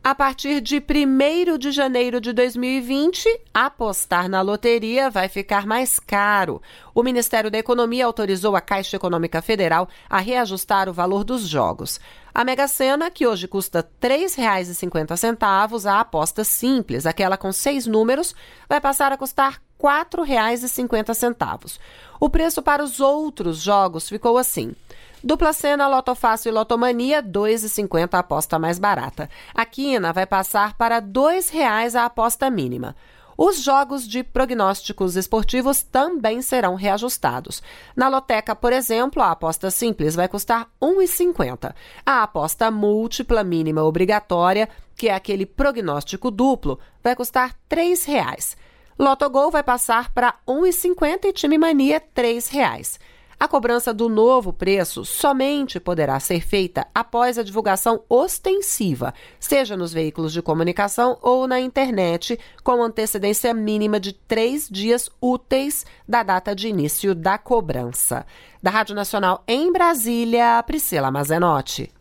A partir de 1º de janeiro de 2020, apostar na loteria vai ficar mais caro. O Ministério da Economia autorizou a Caixa Econômica Federal a reajustar o valor dos jogos. A Mega Sena, que hoje custa R$ 3,50, a aposta simples, aquela com 6 números, vai passar a custar R$ 4,50. O preço para os outros jogos ficou assim: Dupla Sena, Loto Fácil e Lotomania, R$ 2,50 a aposta mais barata. A Quina vai passar para R$ 2,00 a aposta mínima. Os jogos de prognósticos esportivos também serão reajustados. Na loteca, por exemplo, a aposta simples vai custar R$ 1,50. A aposta múltipla mínima obrigatória, que é aquele prognóstico duplo, vai custar R$ 3,00. Lotogol vai passar para R$ 1,50 e Time Mania R$ 3,00. A cobrança do novo preço somente poderá ser feita após a divulgação ostensiva, seja nos veículos de comunicação ou na internet, com antecedência mínima de 3 dias úteis da data de início da cobrança. Da Rádio Nacional em Brasília, Priscila Mazenotti.